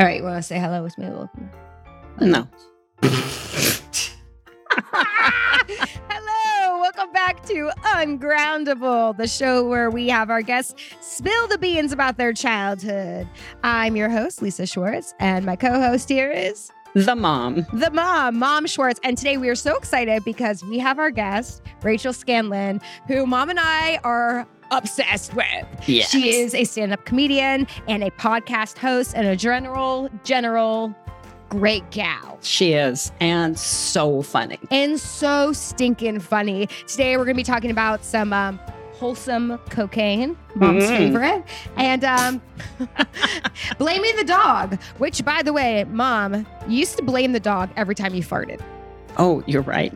All right, want to say hello with me? No. Hello, welcome back to Ungroundable, the show where we have our guests spill the beans about their childhood. I'm your host, Lisa Schwartz, and my co-host here is The mom. Mom Schwartz. And today we are so excited because we have our guest, Rachel Scanlon, who Mom and I are obsessed with. Yes. She is a stand-up comedian and a podcast host and a general great gal. She is. And so funny. And so stinking funny. Today we're going to be talking about some wholesome cocaine, Mom's favorite, and blaming the dog, which, by the way, Mom, you used to blame the dog every time you farted. Oh, you're right.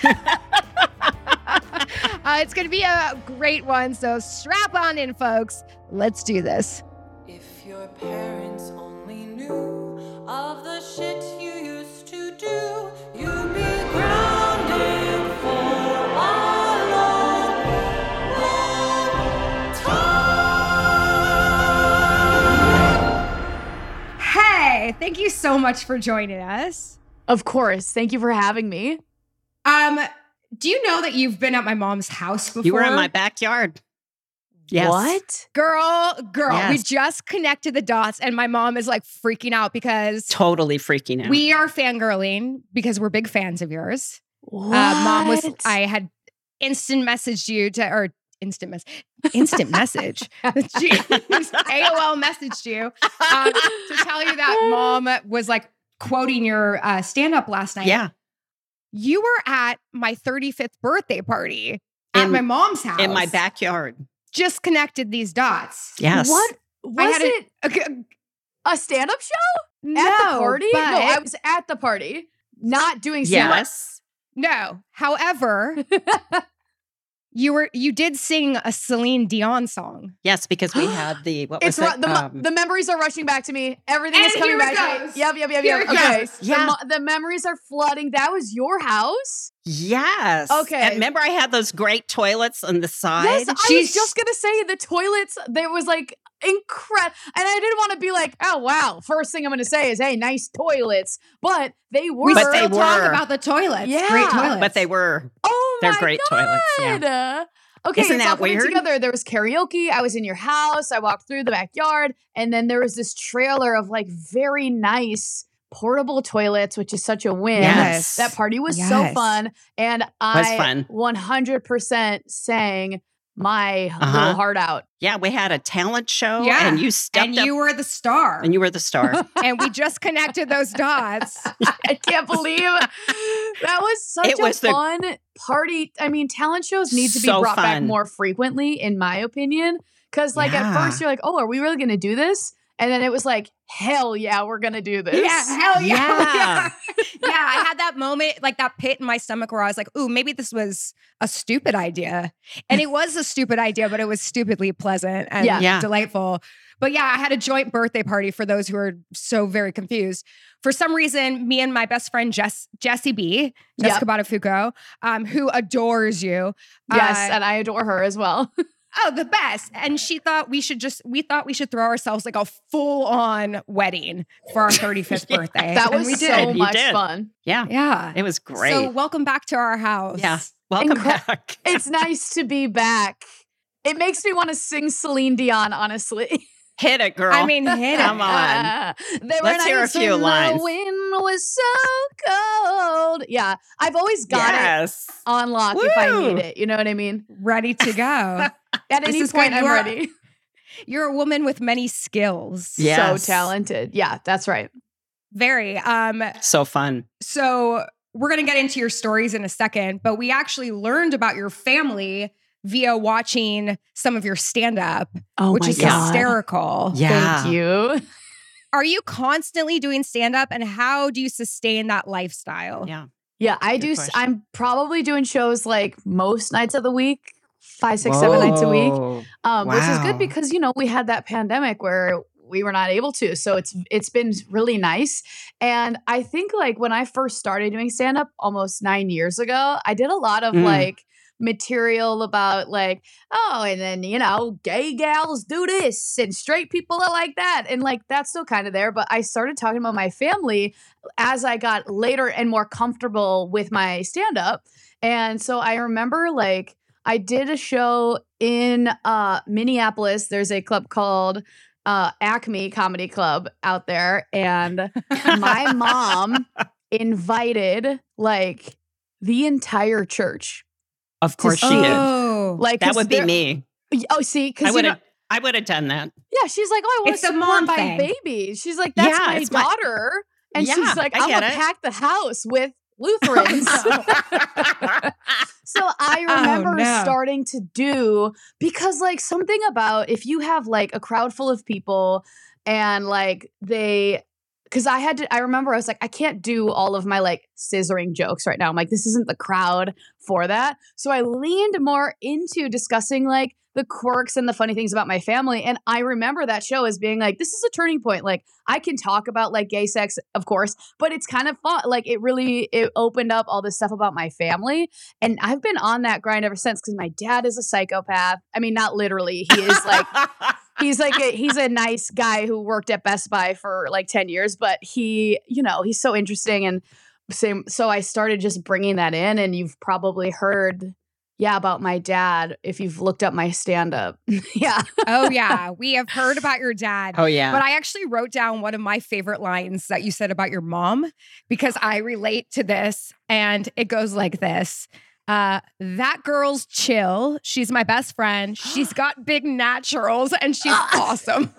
It's going to be a great one, so strap on in, folks. Let's do this. If your parents only knew of the shit you used to do, you'd be grounded for a long, long time. Hey, thank you so much for joining us. Of course. Thank you for having me. Do you know that you've been at my mom's house before? You were in my backyard. Yes. What? Girl, Yes. we just connected the dots and my mom is like freaking out because Totally freaking out. we are fangirling because we're big fans of yours. What? I had instant messaged you instant message. Jeez, AOL messaged you to tell you that Mom was like quoting your stand-up last night. Yeah. You were at my 35th birthday party at my mom's house. In my backyard. Just connected these dots. Yes. What? Was had it a stand-up show? At the party? but- No, I was at the party, not doing stand-up. Yes. No. However, you did sing a Celine Dion song. Yes, because we had the, what was It's it? the memories are rushing back to me. Everything is And coming here it back to goes. me. Yep. Here it Okay. goes. Yeah. The memories are flooding. That was your house? Yes. Okay. And remember I had those great toilets on the side? Yes, I was just going to say the toilets, there was like incredible. And I didn't want to be like, oh, wow. First thing I'm going to say is, hey, nice toilets. But they were. We But still they talk were. about the toilets. Yeah. Great toilets. But they were. Oh, They're my great God. toilets, yeah. Okay, Isn't it's that all coming weird? together. There was karaoke. I was in your house. I walked through the backyard. And then there was this trailer of like very nice portable toilets, which is such a win. Yes. That party was so Yes. fun. And I fun. 100% sang my little heart out. Yeah, we had a talent show. Yeah. And you stepped and up. you were the star. And you were the star. And we just connected those dots. I can't believe that was such It was a the- fun party. I mean, talent shows need to be So brought back fun. more frequently, in my opinion. Because, like, at Yeah. first you're like, oh, are we really going to do this? And then it was like, hell yeah, we're going to do this. Yeah, hell yeah. Yeah. Yeah, I had that moment, like that pit in my stomach where I was like, ooh, maybe this was a stupid idea. And it was a stupid idea, but it was stupidly pleasant and Yeah. delightful. But yeah, I had a joint birthday party for those who are so very confused. For some reason, me and my best friend, Jessie B, Jessica Buttafuoco, who adores you. Yes, and I adore her as well. Oh, the best. And we thought we should throw ourselves like a full-on wedding for our 35th birthday. That And was we so did. You much did. fun. Yeah. Yeah. It was great. So welcome back to our house. Yeah. Welcome Incre- back. It's nice to be back. It makes me want to sing Celine Dion, honestly. Hit it, girl. I mean, hit it. Come on. There Let's hear a few lines. The wind was so cold. Yeah, I've always got it Yes. on lock if I Woo. need it. You know what I mean? Ready to go. At This any is point, good. I'm You are- ready. You're a woman with many skills. Yes. So talented. Yeah, that's right. Very. So fun. So we're going to get into your stories in a second, but we actually learned about your family via watching some of your stand-up, Oh which my is God. hysterical. Yeah. Thank you. Are you constantly doing stand-up, and how do you sustain that lifestyle? Yeah. Yeah, I Good do. question. I'm probably doing shows like most nights of the week, 5, 6, 7 nights a week. Whoa. Which is Wow. good because, you know, we had that pandemic where we were not able to. So it's been really nice. And I think like when I first started doing stand up almost 9 years ago, I did a lot of Mm. like material about like, oh, and then, gay gals do this and straight people are like that. And like, that's still kind of there. But I started talking about my family as I got later and more comfortable with my stand up. And so I remember like I did a show in Minneapolis. There's a club called Acme Comedy Club out there. And my mom invited like the entire church. Of course she did. Oh, Like That 'cause would be they're- me. Oh, see, I because would have done that. yeah, she's like, oh, I want It's to a support mom my thing. baby. She's like, that's Yeah, my it's my- daughter, and Yeah, she's like, I I'm get gonna it. pack the house with Lutherans. So I remember no. starting to do, because like something about if you have like a crowd full of people and like because I remember I was like, I can't do all of my like scissoring jokes right now. I'm like, this isn't the crowd for that. So I leaned more into discussing like the quirks and the funny things about my family. And I remember that show as being like, this is a turning point. Like I can talk about like gay sex, of course, but it's kind of fun. Like it opened up all this stuff about my family. And I've been on that grind ever since because my dad is a psychopath. I mean, not literally. He is like, he's a nice guy who worked at Best Buy for like 10 years, but he's so interesting. And so I started just bringing that in, and you've probably heard, about my dad if you've looked up my stand-up. Yeah. oh yeah, we have heard about your dad. Oh, yeah. But I actually wrote down one of my favorite lines that you said about your mom because I relate to this, and it goes like this. That girl's chill. She's my best friend. She's got big naturals and she's awesome.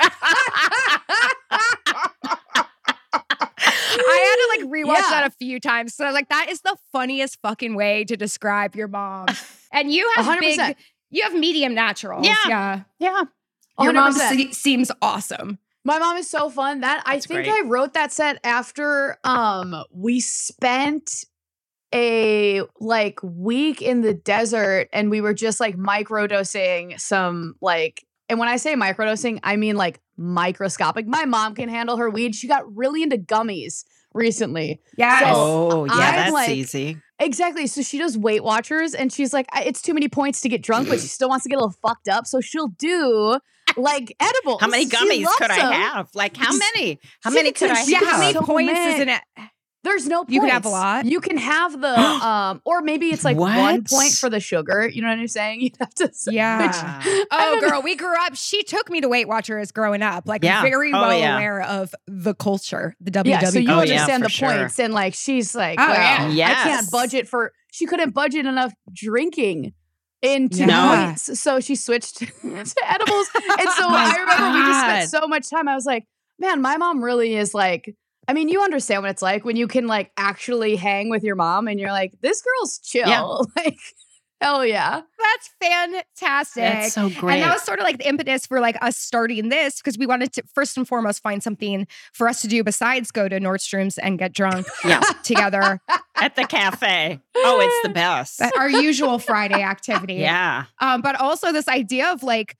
I had to like rewatch that a few times. So I was like, that is the funniest fucking way to describe your mom. And you have 100%. you have medium naturals. Yeah. Yeah. Your mom 100%. seems awesome. My mom is so fun. I think great. I wrote that set after we spent a like week in the desert, and we were just like microdosing some like, and when I say microdosing, I mean like microscopic. My mom can handle her weed. She got really into gummies recently. Yes. Oh, yeah, I'm that's like- easy. Exactly. So she does Weight Watchers, and she's like, it's too many points to get drunk, but she still wants to get a little fucked up. So she'll do like edibles. How many She gummies loves could I them. have? Like, how many? How She many could- could I she Yeah, could how have? many so points many. isn't it? There's no points. You can have a lot. You can have the or maybe it's like What? 1 point for the sugar. You know what I'm saying? You have to Yeah. I Oh, don't know. girl, we grew up. She took me to Weight Watchers growing up, like Yeah. very Oh, well yeah. aware of the culture, the WWE. Yeah, so you Oh, yeah, understand for the sure. points, and like she's like, Oh, well, yeah. I Yes. can't budget for. She couldn't budget enough drinking into Yeah. points, so she switched to edibles. And so My I remember we just spent God. so much time. I was like, man, my mom really is like. I mean, you understand what it's like when you can like actually hang with your mom, and you're like, this girl's chill. Yeah. Like, hell yeah. That's fantastic. That's so great. And that was sort of like the impetus for like us starting this because we wanted to first and foremost find something for us to do besides go to Nordstrom's and get drunk Yeah. together. At the cafe. Oh, it's the best. Our usual Friday activity. Yeah. But also this idea of like,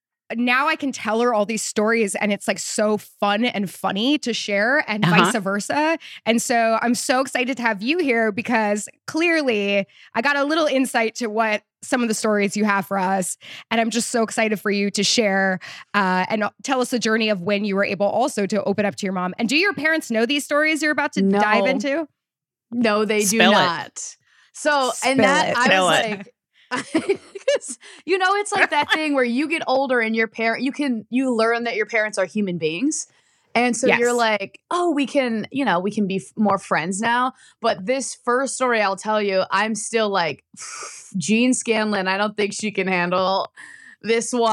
now I can tell her all these stories and it's like so fun and funny to share and Uh-huh. vice versa. And so I'm so excited to have you here because clearly I got a little insight to what some of the stories you have for us. And I'm just so excited for you to share and tell us the journey of when you were able also to open up to your mom. And do your parents know these stories you're about to No. dive into? No, they do Spill it. not. So, and Spill that it. I Spill was it. like, 'cause, it's like that thing where you get older and you learn that your parents are human beings. And so Yes. you're like, oh, we can be more friends now. But this first story I'll tell you, I'm still like, Jean Scanlon, I don't think she can handle this one.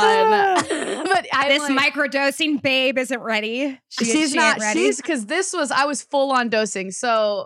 But This microdosing babe isn't ready. she's she not. ain't ready. Because I was full on dosing. So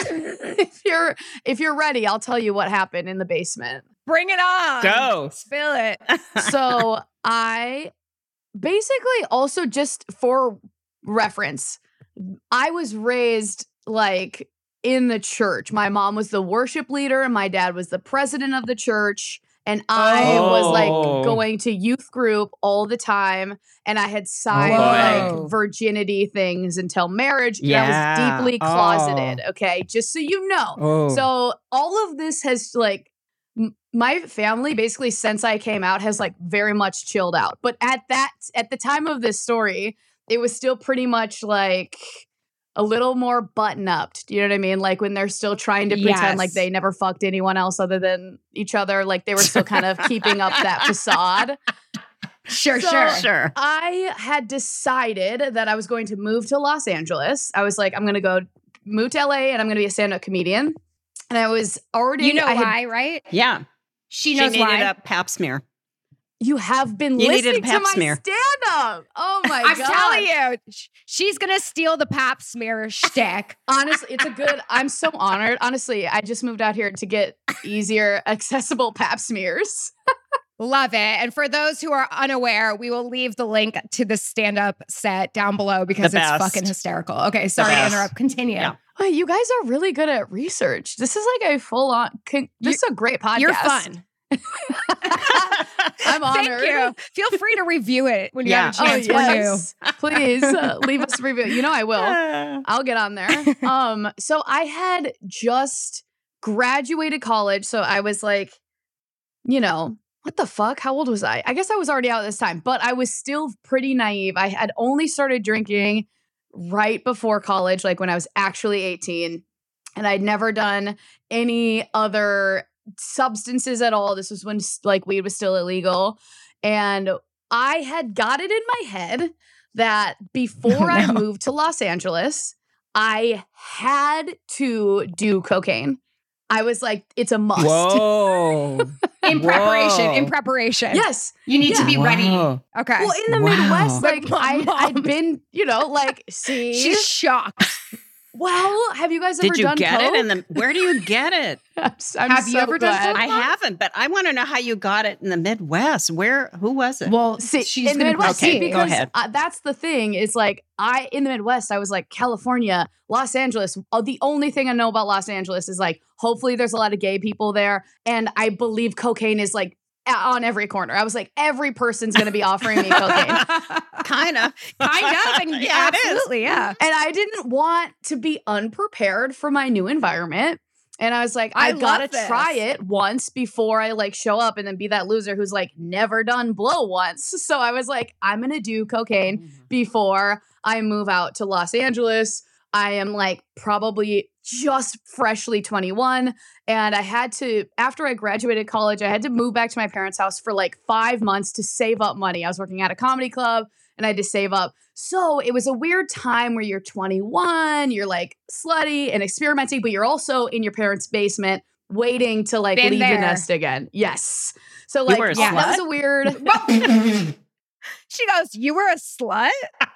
if you're ready, I'll tell you what happened in the basement. Bring it on. Go. Spill it. So I basically also, just for reference, I was raised like in the church. My mom was the worship leader and my dad was the president of the church. And I was Oh. like going to youth group all the time. And I had signed Whoa. like virginity things until marriage. And I Yeah. was deeply closeted. Okay. Just so you know. Oh. So all of this has like my family basically since I came out has like very much chilled out. But at the time of this story, it was still pretty much like a little more button up. Do you know what I mean? Like when they're still trying to pretend like they never fucked anyone else other than each other. Like they were still kind of keeping up that facade. Sure. I had decided that I was going to move to Los Angeles. I was like, I'm going to move to LA and I'm going to be a stand-up comedian. And I was already... You know why, right? Yeah. She knows needed why. a pap smear. You have been You needed listening a pap to my smear. stand-up. Oh my I'm God. telling you, she's going to steal the pap smear shtick. Honestly, I'm so honored. Honestly, I just moved out here to get easier, accessible pap smears. Love it. And for those who are unaware, we will leave the link to the stand-up set down below because The it's best. fucking hysterical. Okay, sorry to best. interrupt. Continue. Yeah. Wait, you guys are really good at research. This is like a full-on... This is a great podcast. You're fun. I'm honored. Thank you. Feel free to review it when you Yeah. have a chance. We're new. Please leave us a review. You know I will. I'll get on there. So I had just graduated college. So I was like, what the fuck? How old was I? I guess I was already out at this time, but I was still pretty naive. I had only started drinking right before college, like when I was actually 18. And I'd never done any other substances at all. This was when like weed was still illegal. And I had got it in my head that before I moved to Los Angeles, I had to do cocaine. I was like, it's a must. Whoa. In preparation. Yes. You need to be ready. Whoa. Okay. Well, in the Wow. Midwest, like Mom. I'd been, like, see. She's shocked. Well, have you guys ever Did you done get coke? it? Where do you get it? I'm Have you so ever done glad. coke? I haven't, but I want to know how you got it in the Midwest. Who was it? Well, See, she's in the going to Midwest, proceed. Go because ahead. That's the thing. Is like in the Midwest, I was like California, Los Angeles. The only thing I know about Los Angeles is like hopefully there's a lot of gay people there, and I believe cocaine is like on every corner. I was like, every person's going to be offering me cocaine. Kind of. And Yeah, it is. absolutely, yeah. And I didn't want to be unprepared for my new environment. And I was like, I I've got love to this. try it once before I like show up and then be that loser who's like never done blow once. So I was like, I'm going to do cocaine before I move out to Los Angeles. I am like probably just freshly 21. And I had to, after I graduated college, I had to move back to my parents' house for like 5 months to save up money. I was working at a comedy club and I had to save up. So it was a weird time where you're 21, you're like slutty and experimenting, but you're also in your parents' basement waiting to like Been leave there. your nest again. Yes. So like were a that was slut? a weird. She goes, "You were a slut?"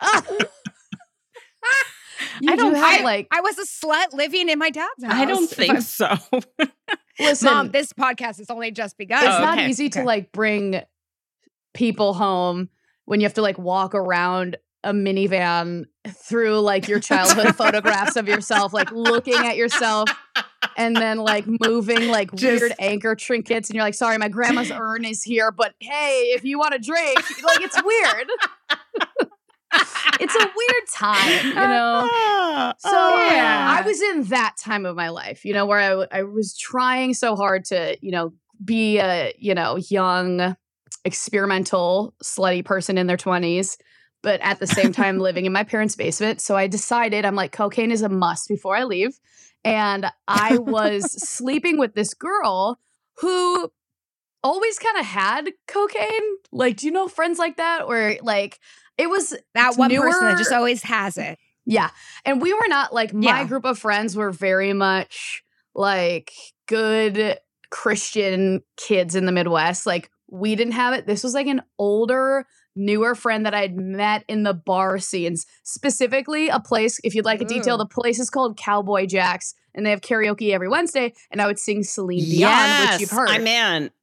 You do have like I was a slut living in my dad's house. I don't If think I'm- so. listen. Mom, this podcast has only just begun. It's Oh, not okay. easy to Okay. like bring people home when you have to like walk around a minivan through like your childhood photographs of yourself, like looking at yourself and then like moving like weird anchor trinkets. And you're like, sorry, my grandma's urn is here, but hey, if you want a drink, like it's weird. It's a weird time, you know? So Yeah. I was in that time of my life, where I was trying so hard to, be a, young, experimental, slutty person in their 20s, but at the same time living in my parents' basement. So I decided, I'm like, cocaine is a must before I leave. And I was sleeping with this girl who always kind of had cocaine. Like, do you know friends like that? Where like, it was that one person newer- that just always has it. yeah. And we were not like, my Yeah. group of friends were very much like good Christian kids in the Midwest. Like, we didn't have it. This was like an older, newer friend that I'd met in the bar scenes. Specifically, a place, if you'd like a detail, Ooh. the place is called Cowboy Jack's, and they have karaoke every Wednesday. And I would sing Celine Dion, Yes, which you've heard. I'm in.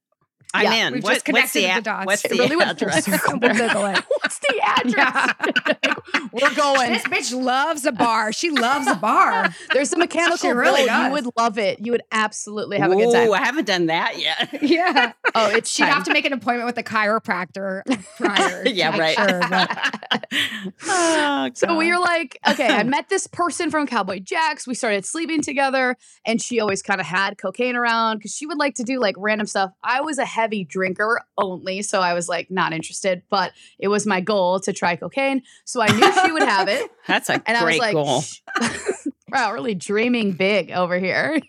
I'm Yeah, in. we've What- just connected the dots. What's It the really went full address? circle We'll there. Google it. What's the address? We're going. This bitch loves a bar. She loves a bar. There's a mechanical She really build. does. You would love it. You would absolutely have a good time. Ooh, I haven't done that yet. Yeah. Oh, it's She'd time. have to make an appointment with a chiropractor prior. to Yeah, make right. Sure, but Oh, So we God. were like, okay, I met this person from Cowboy Jack's. We started sleeping together, and she always kind of had cocaine around because she would like to do like random stuff. I was a heavy drinker only, so I was like not interested, but it was my goal to try cocaine. So I knew she would have it. That's a And I was great like, goal. wow, really dreaming big over here.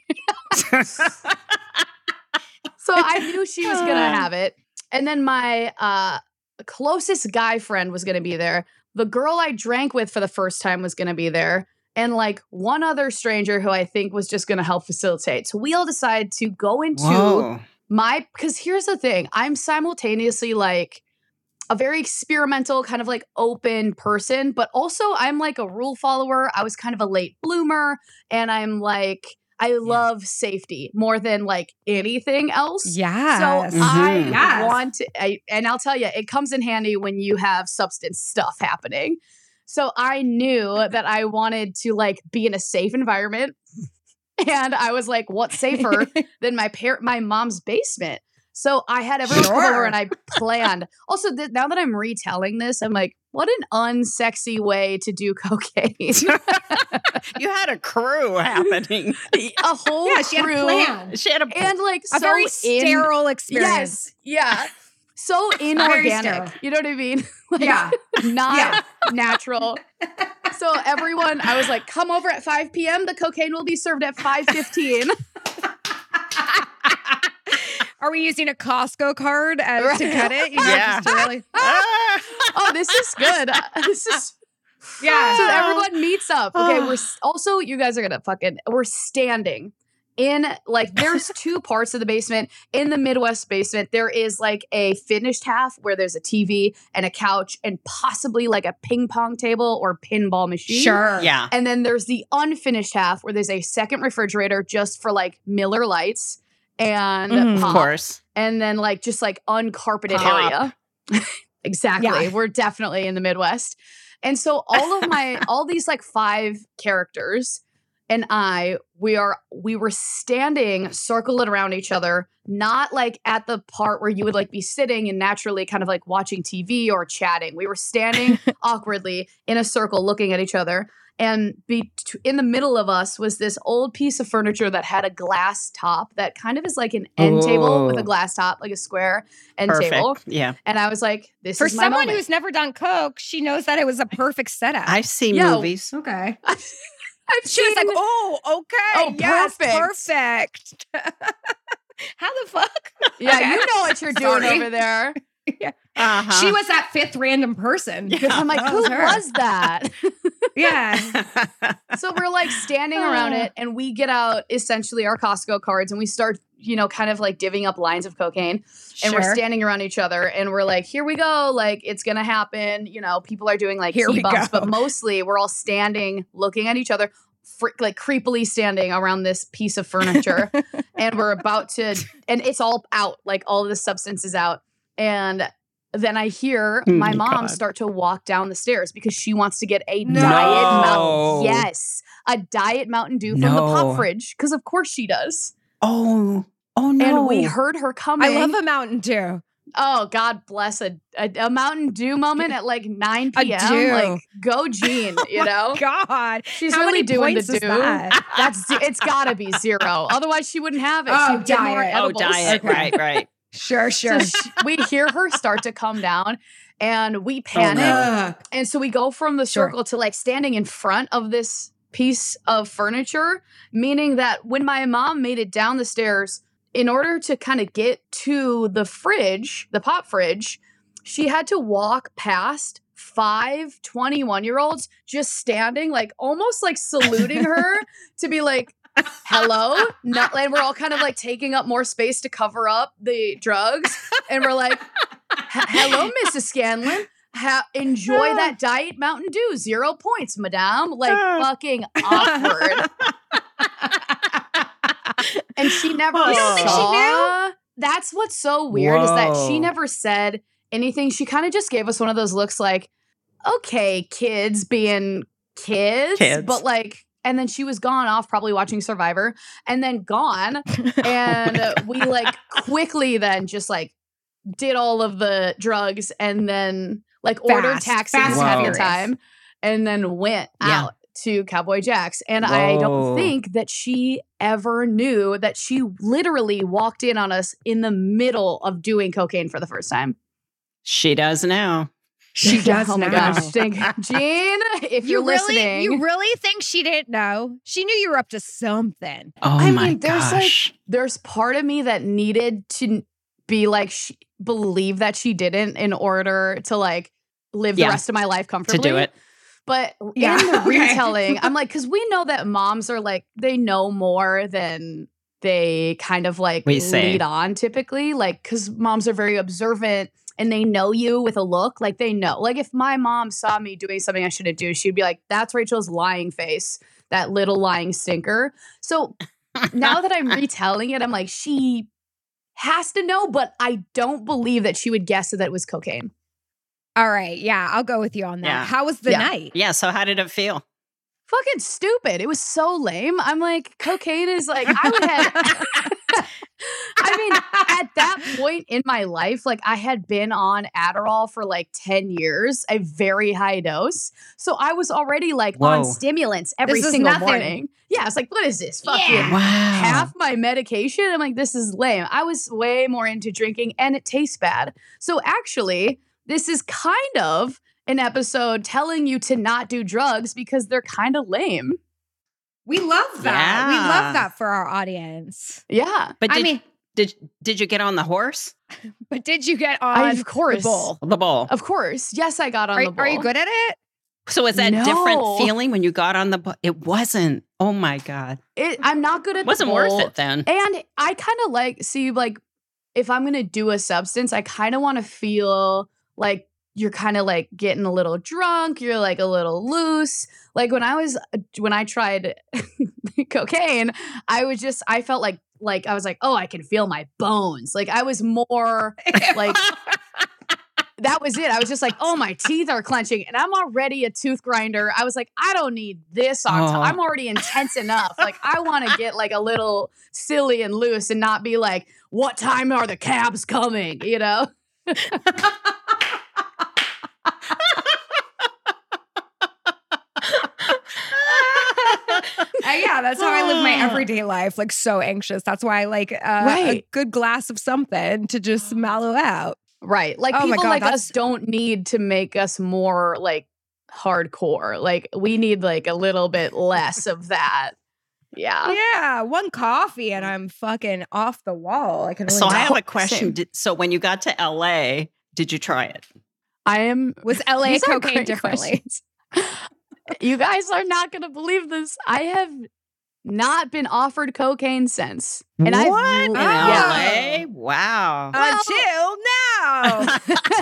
So I knew she was going to have it. And then my closest guy friend was going to be there. The girl I drank with for the first time was going to be there. And like one other stranger who I think was just going to help facilitate. So we all decided to go into Whoa. because here's the thing, I'm simultaneously like a very experimental, kind of like open person, but also I'm like a rule follower. I was kind of a late bloomer, and I'm like, I love safety more than like anything else. yes. So I Mhm. Yes. want to, and I'll tell you, it comes in handy when you have substance stuff happening. So I knew that I wanted to like be in a safe environment. And I was like, what's safer than my mom's basement? So I had everyone come over Sure. and I planned. Also, now that I'm retelling this, I'm like, what an unsexy way to do cocaine. You had a crew happening. A whole yeah, she had a crew. plan. She had a And like A so very sterile experience. Yes. Yeah. So Very inorganic. sterile. You know what I mean? Like, Yeah. not Yeah. natural. So everyone, I was like, come over at 5 p.m. The cocaine will be served at 5:15. Are we using a Costco card to cut it? You know, Yeah. just to really, Ah! Oh, this is good. This is yeah. so everyone meets up. Okay, also you guys are gonna we're standing in like there's two parts of the basement. In the Midwest basement, there is like a finished half where there's a TV and a couch and possibly like a ping pong table or pinball machine. Sure. Yeah. And then there's the unfinished half where there's a second refrigerator just for like Miller Lights and Mhm. pop. Of course. And then like just like uncarpeted Pop. area. Exactly. Yeah. We're definitely in the Midwest. And so all these like 5 characters and we were standing circled around each other, not like at the part where you would like be sitting and naturally kind of like watching TV or chatting. We were standing awkwardly in a circle looking at each other. And in the middle of us was this old piece of furniture that had a glass top that kind of is like an end table with a Ooh. glass top, like a square end Perfect. table. Yeah. And I was like, this For is my someone moment. who's never done coke, she knows that it was a perfect setup. I've seen Yo. movies. okay. I've She was seen- like, "Oh, okay, Oh, yes, perfect." How the fuck? yeah, Okay. you know what you're doing Sorry. over there. Uh-huh. She was that 5th random person. I'm like, That who was her. was that? Yeah. So we're like standing around it, and we get out essentially our Costco cards, and we start, kind of like divvying up lines of cocaine, and we're Sure. standing around each other, and we're like, here we go, like it's gonna happen. People are doing like Here we T-bumps, go. but mostly we're all standing, looking at each other. Like creepily standing around this piece of furniture, and we're about to, and it's all out, like all of the substance is out, and then I hear Oh my my mom God. start to walk down the stairs because she wants to get a No. diet No. a diet Mountain Dew from the No. pop fridge, because of course she does. Oh no. And we heard her coming. I love a Mountain Dew. Oh, God bless a Mountain Dew moment at like 9 A p.m. Dew. Like, go Jean, God, She's how really many doing points the is Dew. that? It's gotta be 0. Otherwise, she wouldn't have it. Oh, She'd get more diet. Oh, edibles. diet. Okay. Right. Sure. So we hear her start to come down, and we panic. no. And so we go from the Sure. circle to like standing in front of this piece of furniture, meaning that when my mom made it down the stairs, in order to kind of get to the fridge, the pop fridge, she had to walk past 5 21-year-olds just standing, like almost like saluting her to be like, hello. Not, and we're all kind of like taking up more space to cover up the drugs. And we're like, hello, Mrs. Scanlon. Enjoy that Diet Mountain Dew. 0 points, madame. Like fucking awkward. And she never You don't think she saw. that's what's so weird is that she Whoa. never said anything. She kind of just gave us one of those looks like, okay, kids being kids. But like, and then she was gone off probably watching Survivor and then gone. And we like quickly then just like did all of the drugs and then like ordered taxis fast and at the furious. time and then went Yeah. out to Cowboy Jack's. And I don't Whoa. think that she ever knew that she literally walked in on us in the middle of doing cocaine for the first time. She does now. She does Oh my now. gosh. Jean, if you're listening. You really think she didn't know? She knew you were up to something. Oh I my mean, there's gosh. there's part of me that needed to be like, believe that she didn't in order to like live the Yeah. rest of my life to comfortably. do it. But Yeah, in the okay. retelling, I'm like, because we know that moms are like, they know more than they kind of like We say. lead on typically. Like, because moms are very observant and they know you with a look. Like, they know. Like, if my mom saw me doing something I shouldn't do, she'd be like, that's Rachel's lying face, that little lying stinker. So now that I'm retelling it, I'm like, she has to know, but I don't believe that she would guess that it was cocaine. All right. Yeah, I'll go with you on that. Yeah. How was the Yeah. night? Yeah. So how did it feel? Fucking stupid. It was so lame. I'm like, cocaine is like, I would have. I mean, at that point in my life, like I had been on Adderall for like 10 years, a very high dose. So I was already like on Whoa. stimulants every This is single nothing. morning. Yeah, it's like, what is this? Fucking Yeah. Wow. half my medication. I'm like, this is lame. I was way more into drinking and it tastes bad. So actually, this is kind of an episode telling you to not do drugs because they're kind of lame. We love that. We Yeah. love that for our audience. Yeah. But I did, mean, did you get on the horse? but did you get on Of course. the bull? The bull. Of course. Yes, I got on the bull. Are you good at it? So was that different No. feeling when you got on the bull? It wasn't. Oh my God. I'm not good at It wasn't the worth bull. it then. And I kind of like, see, like, if I'm going to do a substance, I kind of want to feel like you're kind of like getting a little drunk. You're like a little loose. Like when I tried cocaine, I felt like I was like, oh, I can feel my bones. Like I was more like, that was it. I was just like, oh, my teeth are clenching and I'm already a tooth grinder. I was like, I don't need this on top. Oh. I'm already intense enough. Like I want to get like a little silly and loose and not be like, what time are the cabs coming? You know? Yeah, that's how I live my everyday life. Like so anxious. That's why I like a Right. good glass of something to just mellow out. Right. Like Oh my people God, like that's- us don't need to make us more like hardcore. Like we need like a little bit less of that. Yeah. Yeah, one coffee and I'm fucking off the wall. I can really So I have a Same. question. So when you got to LA, did you try it? I am. was LA These are cocaine great differently? questions. You guys are not going to believe this. I have not been offered cocaine since. And what? I've In Yeah. LA? Wow. Until now.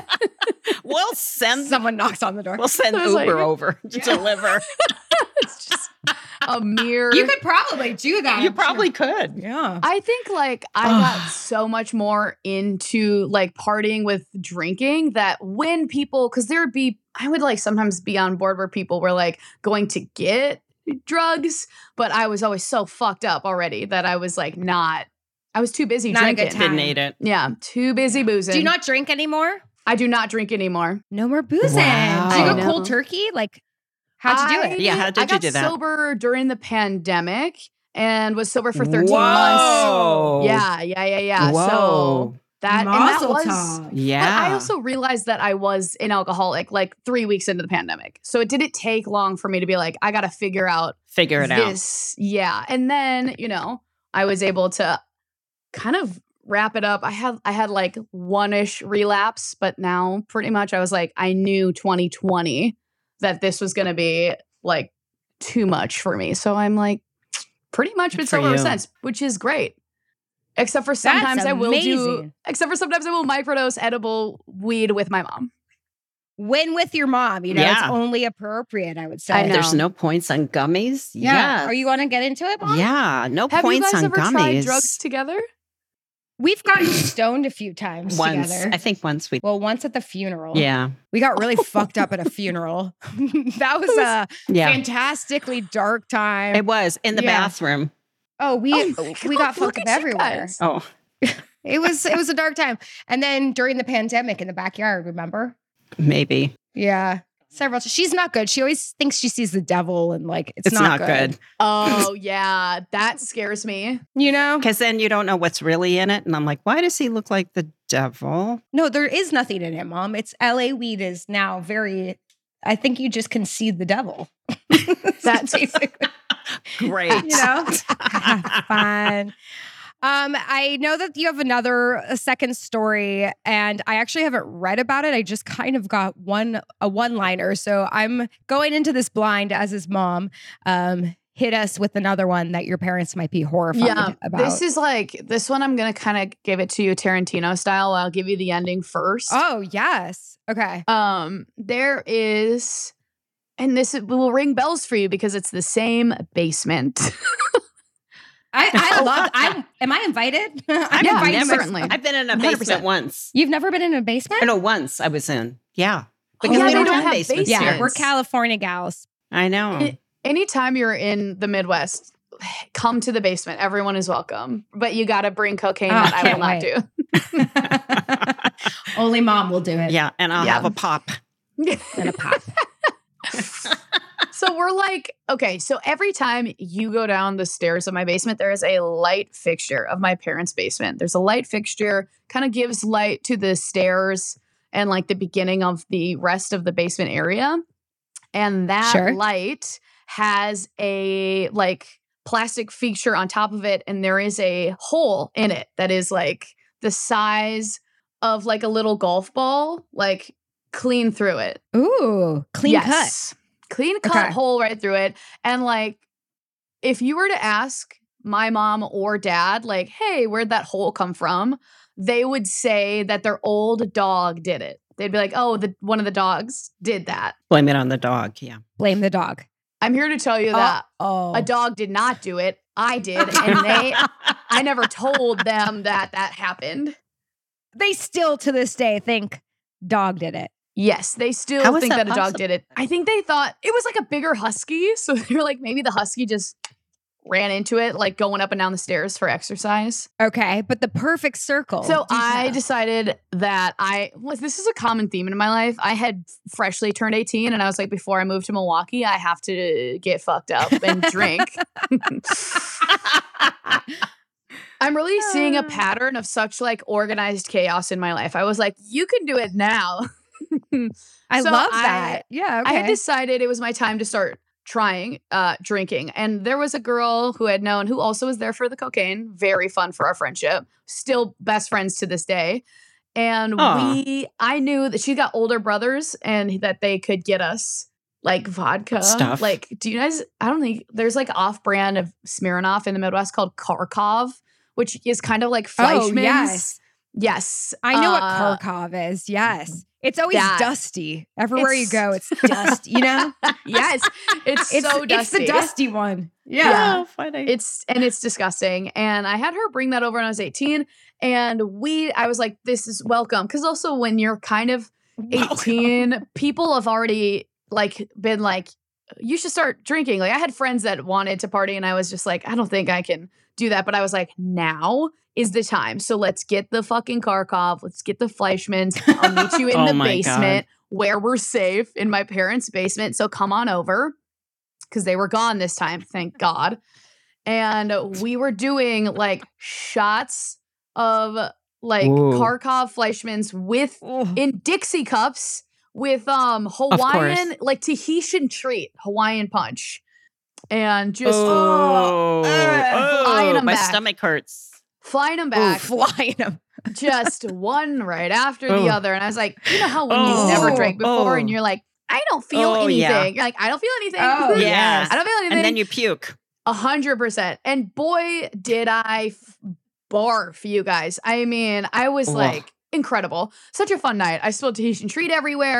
We'll send Someone knocks on the door. we'll send I was Uber like- over to deliver. it's just a mere. You could probably do that. You I'm probably sure. could. Yeah. I think like I got so much more into like partying with drinking that when people, because there would be, I would like sometimes be on board where people were like going to get drugs, but I was always so fucked up already that I was like I was too busy Not a good drinking. time. Didn't need it. Yeah, too busy boozing. Do you not drink anymore? I do not drink anymore. No more boozing. Wow. Do you I go know. cold turkey? Like, how'd you do it? Yeah, how did I you got do that? sober during the pandemic and was sober for 13 months. Whoa. Yeah. Whoa. So that Mazel was. tov. Yeah. But I also realized that I was an alcoholic like 3 weeks into the pandemic. So it didn't take long for me to be like, I got to figure out Figure it out. this. Yeah. And then, I was able to kind of wrap it up. I had like one-ish relapse, but now pretty much I was like, I knew 2020 that this was going to be like too much for me. So I'm like, pretty much been Good for sober ever you. since, which is great. Except for sometimes I will amazing. microdose edible weed with my mom. When with your mom, it's Yeah. only appropriate, I would say. I know. There's no points on gummies. Yeah. Yes. Are you want to get into it, Mom? Yeah. No Have you points guys on ever gummies. tried drugs together? We've gotten stoned a few times Once. together. I think once we. Well, once at the funeral. Yeah. We got really fucked up at a funeral. That was a Yeah. fantastically dark time. It was in the Yeah. bathroom. We God, got look fucked up at you everywhere. guys. Oh, It was a dark time. And then during the pandemic in the backyard, remember? maybe. Yeah. Several. She's not good. She always thinks she sees the devil and like it's, It's not good. Oh, yeah. That scares me. You know? Because then you don't know what's really in it. And I'm like, why does he look like the devil? No, there is nothing in it, Mom. It's LA weed is now very I think you just concede the devil. That's basically, Great. you know? Fine. I know that you have a second story, and I actually haven't read about it. I just kind of got a one-liner. So I'm going into this blind as his mom. Hit us with another one that your parents might be horrified about. This one I'm going to kind of give it to you Tarantino style. I'll give you the ending first. Oh, yes. Okay. There is, and will ring bells for you because it's the same basement. Am I invited? I'm Yeah, invited. certainly. I've been in a 100%. basement once. You've never been in a basement? I know once I was in. Yeah. Oh, Because yeah, we they don't don't have have basements Yeah, here. basements. we're California gals. I know. Anytime you're in the Midwest, come to the basement. Everyone is welcome. But you got to bring cocaine that I will not can't do. Only Mom will do it. Yeah. And I'll Yeah. have a pop. And a pop. So we're like, okay, so every time you go down the stairs of my basement, there is a light fixture of my parents' basement. There's a light fixture, kind of gives light to the stairs and like the beginning of the rest of the basement area. And that Sure. light has a like plastic feature on top of it. And there is a hole in it that is like the size of like a little golf ball, like clean through it. Ooh, clean cut. Clean cut Okay. hole right through it. And like, if you were to ask my mom or dad, like, hey, where'd that hole come from? They would say that their old dog did it. They'd be like, oh, one of the dogs did that. Blame it on the dog. Yeah. Blame the dog. I'm here to tell you that Oh. a dog did not do it. I did. And I never told them that happened. They still to this day think dog did it. Yes, they still How is think that that a dog possible? did it. I think they thought it was like a bigger husky. So they were like, maybe the husky just ran into it, like going up and down the stairs for exercise. Okay, but the perfect circle. So I detail. decided that this is a common theme in my life. I had freshly turned 18 and I was like, before I moved to Milwaukee, I have to get fucked up and drink. I'm really seeing a pattern of such like organized chaos in my life. I was like, you can do it now. I So love that. Yeah, okay. I had decided it was my time to start trying drinking. And there was a girl who I'd known who also was there for the cocaine. Very fun for our friendship. Still best friends to this day. And Aw. I knew that she got older brothers and that they could get us like vodka Stuff. Like, do you guys, I don't think there's like off-brand of Smirnoff in the Midwest called Kharkov, which is kind of like Fleischmann's. Oh, yes. Yes. I know what Kharkov is. Yes. It's always that. dusty. Everywhere you It's- go, it's dust, you know? Yes. It's so dusty. It's the dusty one. Yeah. Funny. It's disgusting. And I had her bring that over when I was 18. And I was like, this is welcome. Because also when you're kind of 18, people have already like been like, you should start drinking. Like I had friends that wanted to party and I was just like, I don't think I can do that. But I was like, now is the time. So let's get the fucking Kharkov. Let's get the Fleischmann's. I'll meet you in Oh the my basement where we're safe in my parents' basement. So come on over. Because they were gone this time, thank God. And we were doing like shots of like Ooh. Kharkov Fleischmann's in Dixie cups with Hawaiian, like Tahitian treat, Hawaiian punch. And just flying 'em my back. stomach hurts. flying them Ooh, back, flying them. just one right after Oh. the other. And I was like, you know how when Oh. you've never drank before Oh. and you're like, I don't feel Oh, anything. yeah. You're like, I don't feel anything. Oh, Yes. I don't feel anything. And then you puke. 100%. And boy, did I barf, you guys. I mean, I was Ugh. like incredible. Such a fun night. I spilled Tahitian treat everywhere.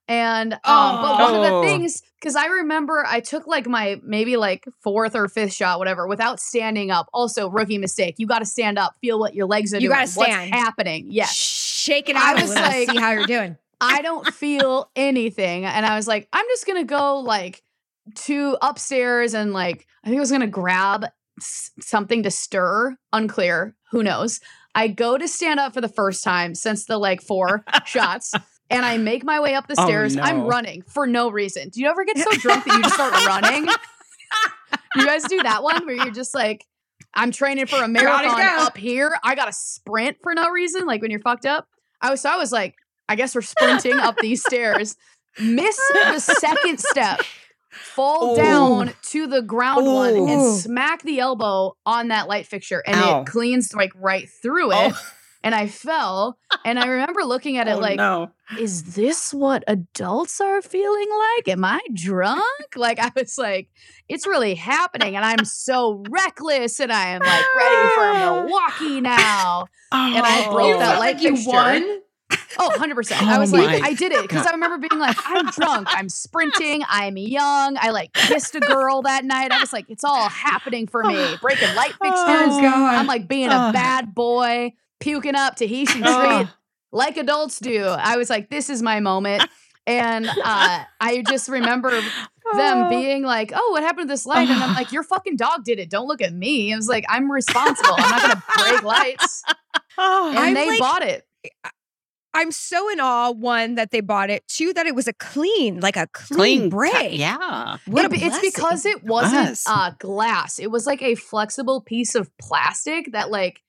And but one of the Oh. things, because I remember I took like my maybe like 4th or 5th shot, whatever, without standing up. Also, rookie mistake. You got to stand up, feel what your legs are You doing. gotta stand. What's happening? Yes. Shake it I out a was little, like- see how you're doing. I don't feel anything. And I was like, I'm just going to go like to upstairs and like, I think I was going to grab something to stir. Unclear. Who knows? I go to stand up for the first time since the like 4 shots. And I make my way up the Oh, stairs. no. I'm running for no reason. Do you ever get so drunk that you just start running? You guys do that one where you're just like, I'm training for a marathon go. up here. I got to sprint for no reason. Like when you're fucked up. I was like, I guess we're sprinting up these stairs. Miss the second step. Fall Ooh. down to the ground one Ooh. and smack the elbow on that light fixture. And Ow. it cleans like right through it. And I fell. And I remember looking at it like, no. is this what adults are feeling like? Am I drunk? Like, I was like, it's really happening. And I'm so reckless. And I am like ready for Milwaukee now. And I broke You that felt light like you fixture. won? Oh, 100%. Oh I was my like, I did it because I remember being like, I'm drunk. I'm sprinting. I'm young. I like kissed a girl that night. I was like, it's all happening for me. Breaking light fixtures. Oh, God. I'm like being a bad boy, puking up Tahitian treat like adults do. I was like, this is my moment. And I just remember them being like, oh, what happened to this light? And I'm like, your fucking dog did it. Don't look at me. I was like, I'm responsible. I'm not going to break lights. And I'm they like- bought it. I'm so in awe, one, that they bought it. Two, that it was a clean break. Yeah. What a It's blessing. because it wasn't Yes. glass. It was like a flexible piece of plastic that like,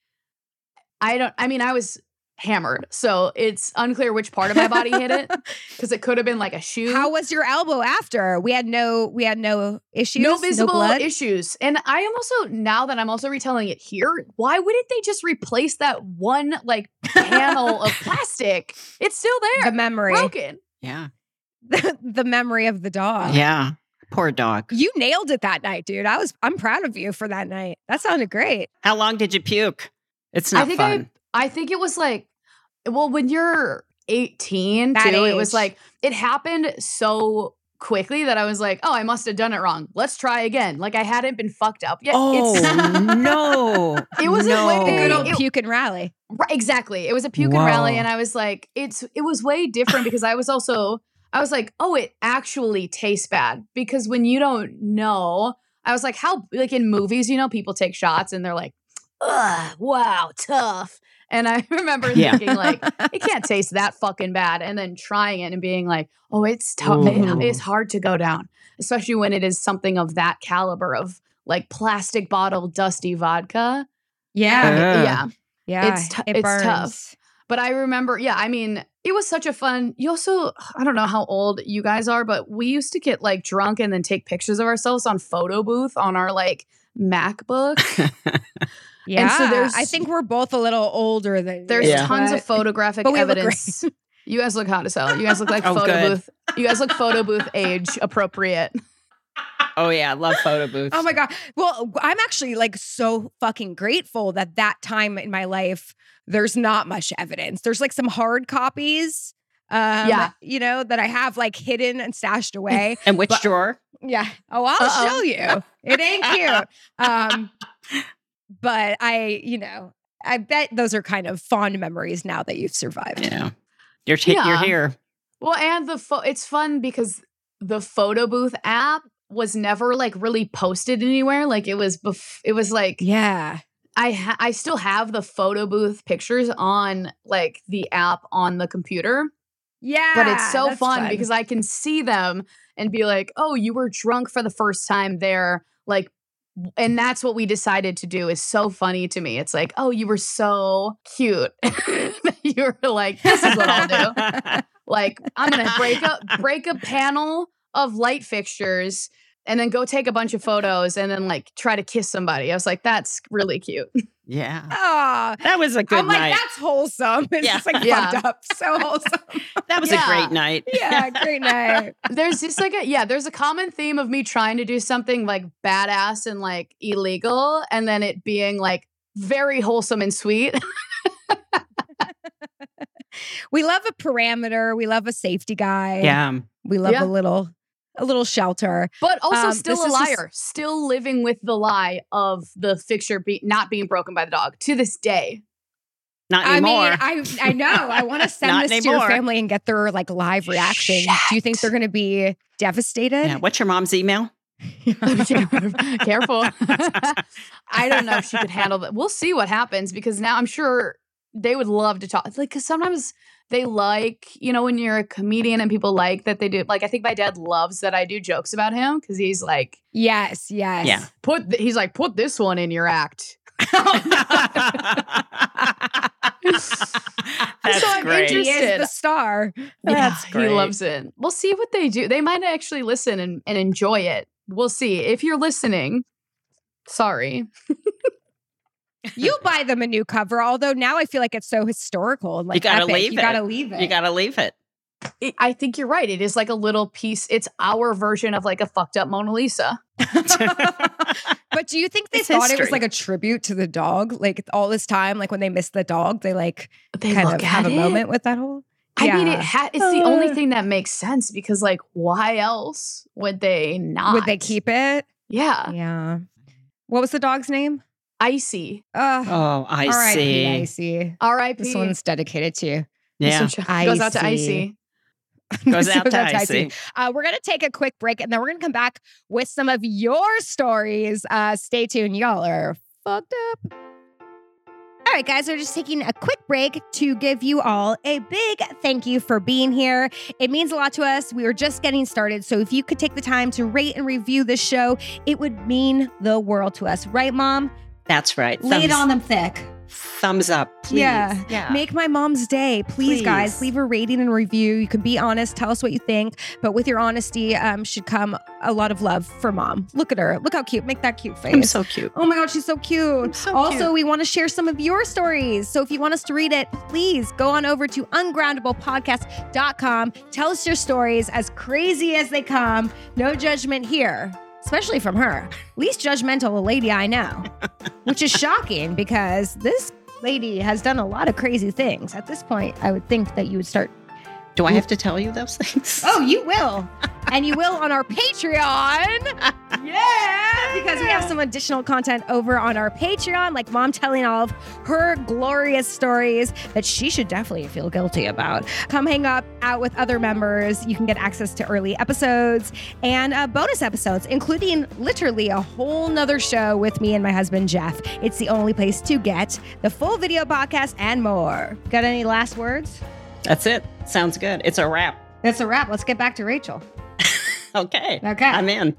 I was hammered. So it's unclear which part of my body hit it because it could have been like a shoe. How was your elbow after? We had no issues. No visible blood? issues. And I am also, now that I'm also retelling it here, why wouldn't they just replace that one like panel of plastic? It's still there. The memory. Broken. Yeah. The memory of the dog. Yeah. Poor dog. You nailed it that night, dude. I'm proud of you for that night. That sounded great. How long did you puke? It's not fun. I think it was like, well, when you're 18 That too, it was age. like, it happened so quickly that I was like, oh, I must have done it wrong. Let's try again. Like I hadn't been fucked up yet. Oh, no. It was a no. way- Good old It- puke and rally. Right, exactly. It was a puke and rally. Whoa. And I was like, it was way different because I was like, oh, it actually tastes bad. Because when you don't know, I was like, how, like in movies, you know, people take shots and they're like, ugh, wow, tough. And I remember Yeah. thinking like, it can't taste that fucking bad. And then trying it and being like, oh, it's tough. Ooh. It's hard to go down, especially when it is something of that caliber of like plastic bottle, dusty vodka. Yeah. Yeah. Yeah. It's tou- it it's burns. tough. But I remember, it was such a fun. You also, I don't know how old you guys are, but we used to get like drunk and then take pictures of ourselves on photo booth on our like MacBook. Yeah. And so there's- I think we're both a little older than There's you, Yeah. tons of but- photographic but we look evidence. You guys look hot as hell. You guys look like Oh, photo good. booth. You guys look photo booth age appropriate. Oh, yeah. I love photo booths. Oh my God. Well, I'm actually like so fucking grateful that time in my life, there's not much evidence. There's like some hard copies, you know, that I have like hidden and stashed away. And which But- drawer? Yeah. Oh, I'll Uh-oh. show you. It ain't cute. But I bet those are kind of fond memories now that you've survived. Yeah. You're Yeah. here. Well, and it's fun because the photo booth app was never like really posted anywhere. Like it was like Yeah. I still have the photo booth pictures on like the app on the computer, Yeah. but it's so that's fun because I can see them and be like, "Oh, you were drunk for the first time there." Like, and that's what we decided to do is so funny to me. It's like, "Oh, you were so cute." You were like, "This is what I'll do." Like, I'm going to break a panel of light fixtures and then go take a bunch of photos and then like try to kiss somebody. I was like, that's really cute. Yeah. Oh, That was a good I'm like, night. that's wholesome. It's Yeah. just like Yeah. fucked up. So wholesome. That was Yeah. a great night. Yeah, great night. There's just like there's a common theme of me trying to do something like badass and like illegal and then it being like very wholesome and sweet. We love a parameter. We love a safety guy. Yeah. We love Yeah. a little shelter. But also This still a is just- liar, still living with the lie of the fixture not being broken by the dog to this day. Not I mean, anymore. I know. I want to send Not this to your anymore. family and get their like live reaction. Do you think Shit. they're going to be devastated? Yeah. What's your mom's email? Careful. I don't know if she could handle that. We'll see what happens because now I'm sure they would love to talk. It's like, because sometimes they like, when you're a comedian and people like that they do. Like, I think my dad loves that I do jokes about him because he's like, Yes. Yeah. he's like, put this one in your act. That's So I'm great. He is interested. the star. That's He great. loves it. We'll see what they do. They might actually listen and enjoy it. We'll see. If you're listening, sorry. You'll buy them a new cover, although now I feel like it's so historical and like You gotta epic. leave You it. gotta leave it. You got to leave it. I think you're right. It is like a little piece. It's our version of like a fucked up Mona Lisa. But do you think they It's thought it was history. like a tribute to the dog? Like all this time, like when they missed the dog, they like They kind look of at have a it. moment with that whole. I mean, Yeah. it's the only thing that makes sense because, like, why else would they not? Would they keep it? Yeah, Yeah. What was the dog's name? Icy. Oh, I R.I.P. see. Icy. R.I.P. This one's dedicated to you. Yeah. This one goes out to Icy. Icy. Goes out to Icy. We're going to take a quick break and then we're going to come back with some of your stories. Stay tuned. Y'all are fucked up. All right, guys, we're just taking a quick break to give you all a big thank you for being here. It means a lot to us. We were just getting started. So if you could take the time to rate and review this show, it would mean the world to us. Right, Mom? That's right. Lay it on them thick. Thumbs up, please. Yeah. Make my mom's day. Please, guys, Please. leave a rating and review. You can be honest. Tell us what you think. But with your honesty should come a lot of love for Mom. Look at her. Look how cute. Make that cute face. I'm so cute. Oh my God, she's so cute. So Also, cute. we want to share some of your stories. So if you want us to read it, please go on over to ungroundablepodcast.com. Tell us your stories as crazy as they come. No judgment here, especially from her. Least judgmental lady I know, which is shocking because this lady has done a lot of crazy things. At this point, I would think that you would start. Do I have to tell you those things? Oh, you will. And you will on our Patreon. Yeah. Because we have some additional content over on our Patreon, like Mom telling all of her glorious stories that she should definitely feel guilty about. Come hang out with other members. You can get access to early episodes and bonus episodes, including literally a whole nother show with me and my husband, Jeff. It's the only place to get the full video podcast and more. Got any last words? That's it. Sounds good. It's a wrap. That's a wrap. Let's get back to Rachel. Okay. Okay. I'm in.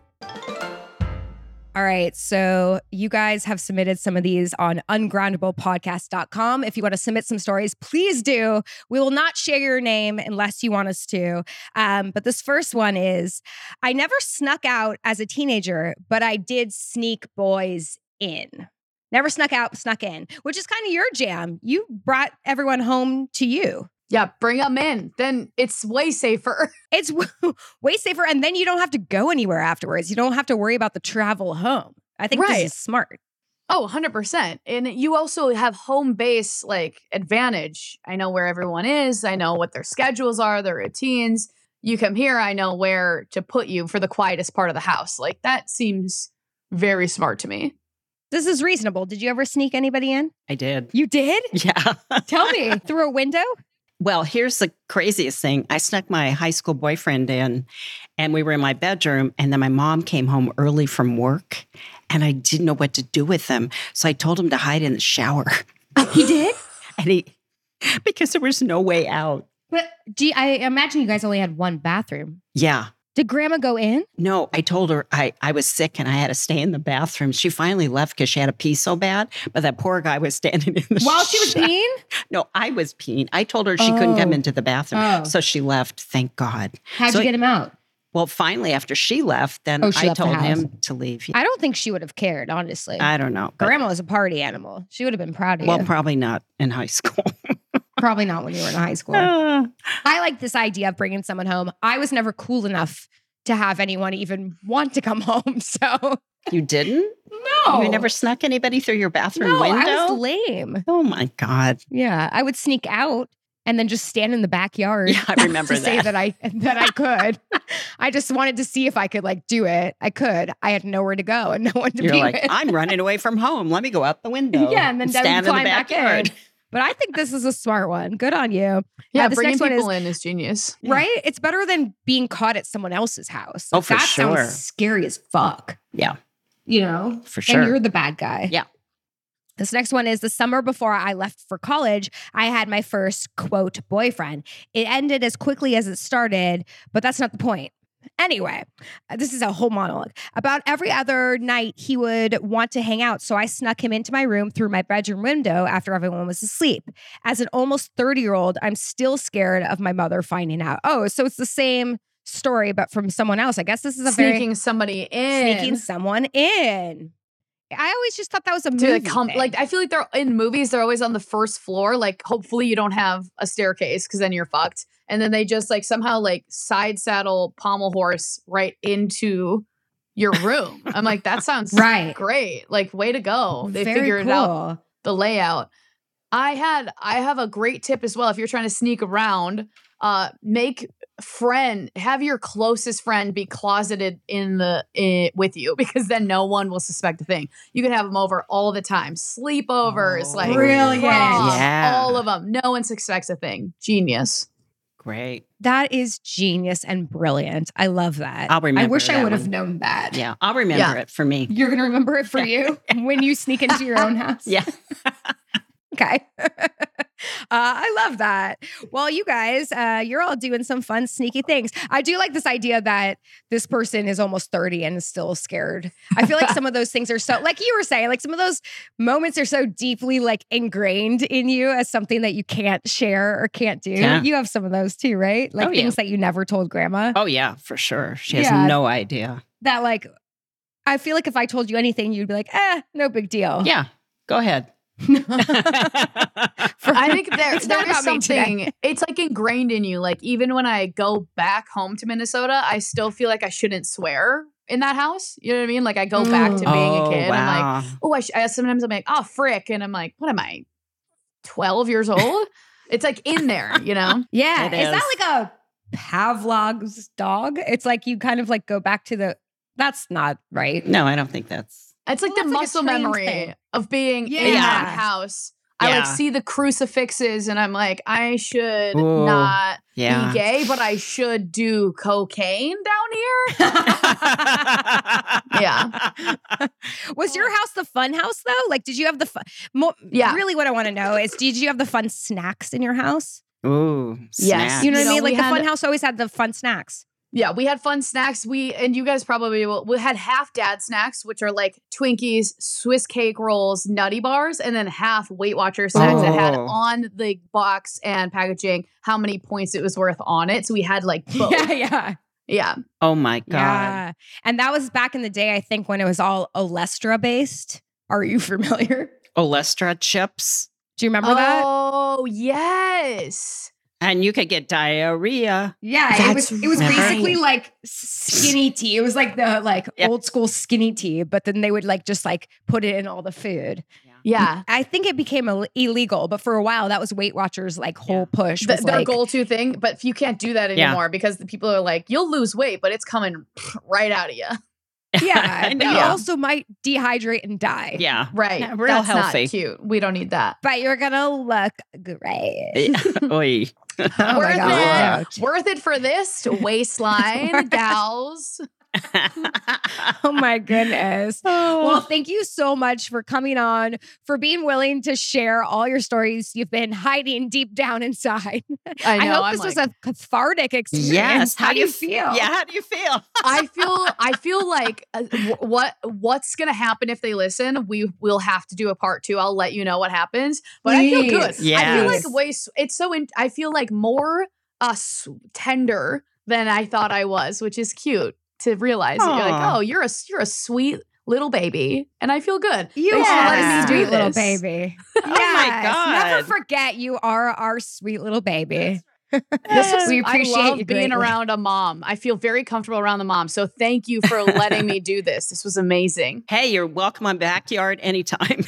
All right. So you guys have submitted some of these on ungroundablepodcast.com. If you want to submit some stories, please do. We will not share your name unless you want us to. But this first one is, I never snuck out as a teenager, but I did sneak boys in. Never snuck out, snuck in, which is kind of your jam. You brought everyone home to you. Yeah, bring them in. Then it's way safer. It's way safer. And then you don't have to go anywhere afterwards. You don't have to worry about the travel home. I think Right. this is smart. Oh, 100%. And you also have home base like advantage. I know where everyone is. I know what their schedules are, their routines. You come here, I know where to put you for the quietest part of the house. Like that seems very smart to me. This is reasonable. Did you ever sneak anybody in? I did. You did? Yeah. Tell me. Through a window? Well, here's the craziest thing. I snuck my high school boyfriend in, and we were in my bedroom, and then my mom came home early from work, and I didn't know what to do with him. So I told him to hide in the shower. He did? And because there was no way out. But I imagine you guys only had one bathroom. Yeah. Did grandma go in? No, I told her I was sick and I had to stay in the bathroom. She finally left because she had to pee so bad. But that poor guy was standing in the While she was shower. peeing? No, I was peeing. I told her she couldn't come Oh. into the bathroom. Oh. So she left, thank God. How'd So you get him out? Well, finally, after she left, then Oh, she I left the told house. him to leave. I don't think she would have cared, honestly. I don't know. but- Grandma was a party animal. She would have been proud of well, you. probably not in high school. Probably not when you were in high school. Ah. I like this idea of bringing someone home. I was never cool enough to have anyone even want to come home. So, You didn't? no. You never snuck anybody through your bathroom No, window? I was lame. Oh my God. Yeah, I would sneak out and then just stand in the backyard. Yeah, I remember to say that I could. I just wanted to see if I could like do it. I could. I had nowhere to go and no one to You're be like, with. I'm running away from home. Let me go out the window. Yeah, and then stand in the climb back backyard. in. But I think this is a smart one. Good on you. Yeah, this bringing next one people in is genius. Right? It's better than being caught at someone else's house. Oh, for that sure. sounds scary as fuck. Yeah, You know? for sure. And you're the bad guy. Yeah. This next one is the summer before I left for college, I had my first quote boyfriend. It ended as quickly as it started, but that's not the point. Anyway, this is a whole monologue. About every other night, he would want to hang out, so I snuck him into my room through my bedroom window after everyone was asleep. As an almost 30-year-old, I'm still scared of my mother finding out. Oh, so it's the same story, but from someone else. I guess this is a Sneaking somebody in. sneaking someone in. I always just thought that was a To movie like, thing. like I feel like they're in movies. They're always on the first floor. Like, hopefully you don't have a staircase because then you're fucked. And then they just like somehow like side saddle pommel horse right into your room. I'm like, that sounds Right. great. Like, way to go. They Very figured cool. it out, the layout. I have a great tip as well. If you're trying to sneak around, have your closest friend be closeted with you, because then no one will suspect a thing. You can have them over all the time, sleepovers, Oh. like Brilliant. prom, Yeah. all of them. No one suspects a thing. Genius. Great. That is genius and brilliant. I love that. I'll remember I wish I that would have one. known that. Yeah, I'll remember Yeah. it for me. You're going to remember it for you when you sneak into your own house? Yeah. Okay. I love that. Well, you guys, you're all doing some fun, sneaky things. I do like this idea that this person is almost 30 and is still scared. I feel like some of those things are so, like you were saying, like some of those moments are so deeply like ingrained in you as something that you can't share or can't do. Yeah. You have some of those too, right? Like Oh, yeah. things that you never told grandma. Oh, yeah, for sure. She has Yeah. no idea. That like, I feel like if I told you anything, you'd be like, no big deal. Yeah, go ahead. I think It's not there is about me today. something, it's like ingrained in you. Like, even when I go back home to Minnesota, I still feel like I shouldn't swear in that house. You know what I mean? Like, I go back to being a kid. I'm like, oh, sometimes I'm like, oh, frick. And I'm like, what am I, 12 years old? It's like in there, you know? Yeah. It Is that is. like a Pavlov's dog? It's like you kind of like go back to that's not right. No, I don't think that's. It's like Well, the that's like a muscle trained memory thing. of being in Yeah. that house. I like Yeah. see the crucifixes and I'm like, I should Ooh, not Yeah. be gay, but I should do cocaine down here. Yeah. Was your house the fun house though? Like, did you have the fun? Yeah. Really, what I want to know is, did you have the fun snacks in your house? Ooh, Yes. snacks. You know what You I mean? know, Like we the had- fun house always had the fun snacks. Yeah, we had fun snacks. And you guys probably will. We had half dad snacks, which are like Twinkies, Swiss cake rolls, Nutty Bars, and then half Weight Watchers snacks that had Oh. on the box and packaging how many points it was worth on it. So we had like both. Yeah. Yeah. Oh my God. Yeah. And that was back in the day, I think, when it was all Olestra based. Are you familiar? Olestra chips. Do you remember that? Oh, yes. And you could get diarrhea. Yeah, That's it was right. basically like skinny tea. It was like the Yeah. old school skinny tea, but then they would like just like put it in all the food. Yeah. I think it became illegal, but for a while that was Weight Watchers like whole push. Was Their like, go-to thing, but you can't do that Yeah. anymore because the people are like, you'll lose weight, but it's coming right out of you. yeah, I but you know. also might dehydrate and die. Yeah. Right. Yeah, real That's healthy. not cute. We don't need that. But you're gonna look great. Oy. Oh my Worth God. it. Worth it for this waistline, gals. Oh my goodness. Oh. Well, thank you so much for coming on, for being willing to share all your stories you've been hiding deep down inside. I know. hope I'm this was like- a cathartic experience. Yes. How do you feel? Yeah. How do you feel? I feel like what's gonna happen if they listen. We will have to do a part 2. I'll let you know what happens. But I feel good. Please. I feel like Yes. it's so. I feel like more tender than I thought I was, which is cute to realize. That you're like, Aw. oh, you're a sweet little baby, and I feel good. You Thanks for are letting me a do sweet little this. baby. Oh my God. Never forget you are our sweet little baby. This is, We appreciate I love you being greatly. around a mom. I feel very comfortable around the mom. So thank you for letting me do this. This was amazing. Hey, you're welcome on Backyard anytime.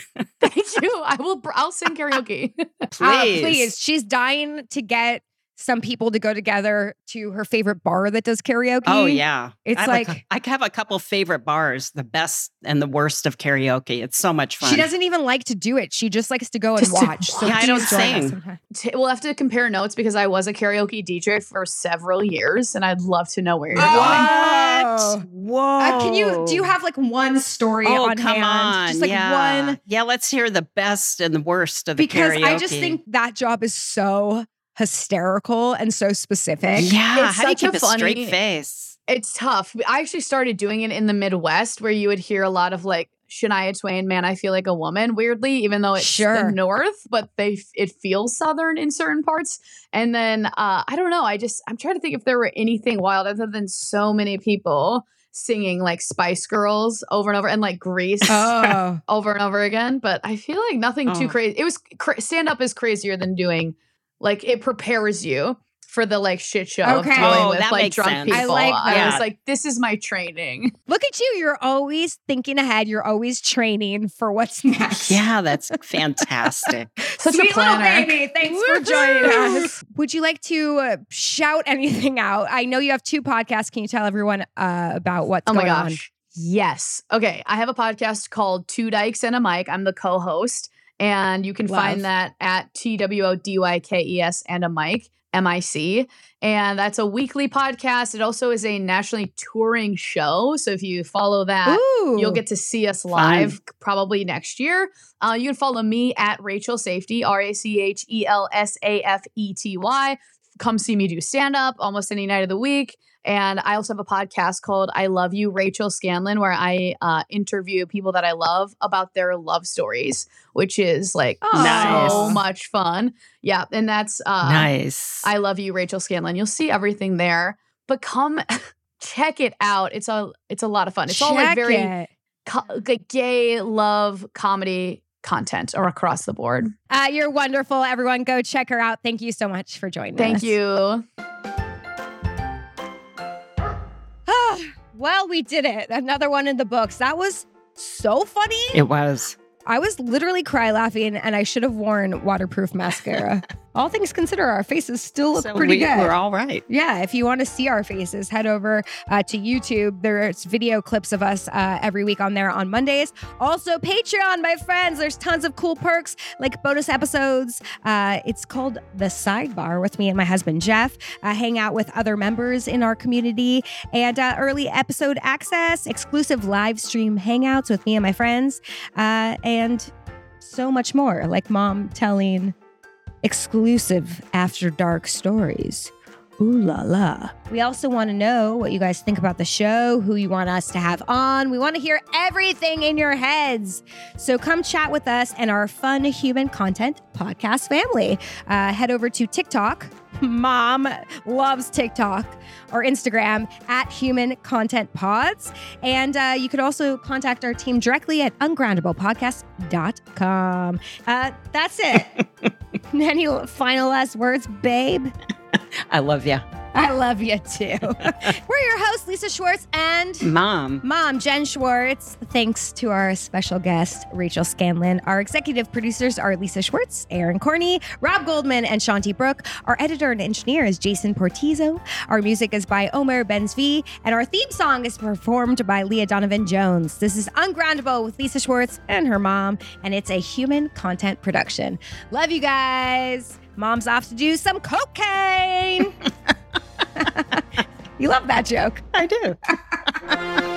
Thank you. I'll sing karaoke. Please. She's dying to get some people to go together to her favorite bar that does karaoke. Oh, yeah. It's I have a couple favorite bars, the best and the worst of karaoke. It's so much fun. She doesn't even like to do it. She just likes to go and Just to watch. So Yeah, I don't please join us sing. sometime. We'll have to compare notes because I was a karaoke DJ for several years, and I'd love to know where you're going. What? Whoa. Do you have like one story Oh, on come hand? on. Just like yeah. one. Yeah, let's hear the best and the worst of the Because karaoke. I just think that job is so hysterical and so specific. Yeah, It's how do you such a keep a straight funny- face? It's tough. I actually started doing it in the Midwest where you would hear a lot of like Shania Twain, Man, I Feel Like a Woman, weirdly, even though it's Sure. the North, but it feels Southern in certain parts. And then I don't know. I'm trying to think if there were anything wild other than so many people singing like Spice Girls over and over and like Grease Oh. over and over again. But I feel like nothing too Oh. crazy. It was stand up is crazier than doing like it prepares you for the like shit show of Okay. dealing Oh, with that like makes drunk sense. people. I like I that. was like, this is my training. Look at you. You're always thinking ahead. You're always training for what's next. Yeah, that's fantastic. Such Sweet a planner. little baby. Thanks for joining us. Would you like to shout anything out? I know you have 2 podcasts. Can you tell everyone about what's Oh my going on? gosh. Yes. Okay. I have a podcast called Two Dykes and a Mic. I'm the co-host, and you can Love. find that at TWODYKES and a mic, MIC. And that's a weekly podcast. It also is a nationally touring show. So if you follow that, Ooh. you'll get to see us live probably next year. You can follow me at Rachel Safety, RACHELSAFETY. Come see me do stand up almost any night of the week. And I also have a podcast called I Love You, Rachel Scanlon, where I interview people that I love about their love stories, which is like so Nice. much fun. Yeah. And that's Nice. I Love You, Rachel Scanlon. You'll see everything there. But come check it out. It's a lot of fun. It's all like Check very it. like gay love comedy content or across the board. You're wonderful. Everyone go check her out. Thank you so much for joining us. Thank you. Well, we did it. Another one in the books. That was so funny. It was. I was literally cry laughing, and I should have worn waterproof mascara. All things considered, our faces still look So pretty good. We're all right. Yeah, if you want to see our faces, head over to YouTube. There's video clips of us every week on there on Mondays. Also, Patreon, my friends. There's tons of cool perks like bonus episodes. It's called The Sidebar with me and my husband, Jeff. Hang out with other members in our community and early episode access, exclusive live stream hangouts with me and my friends, and so much more, like Mom telling exclusive after dark stories. Ooh la la. We also want to know what you guys think about the show, who you want us to have on. We want to hear everything in your heads. So come chat with us and our fun human content podcast family. Head over to TikTok. Mom loves TikTok, or Instagram at Human Content Pods. And you could also contact our team directly at ungroundablepodcast.com. That's it. Any final last words, babe? I love you. I love you too. We're your hosts, Lisa Schwartz and Mom, Jen Schwartz. Thanks to our special guest, Rachel Scanlon. Our executive producers are Lisa Schwartz, Aaron Corney, Rob Goldman, and Shanti Brooke. Our editor and engineer is Jason Portizo. Our music is by Omer Benzvi, and our theme song is performed by Leah Donovan Jones. This is Ungroundable with Lisa Schwartz and her mom, and it's a human content production. Love you guys. Mom's off to do some cocaine. You love that joke. I do.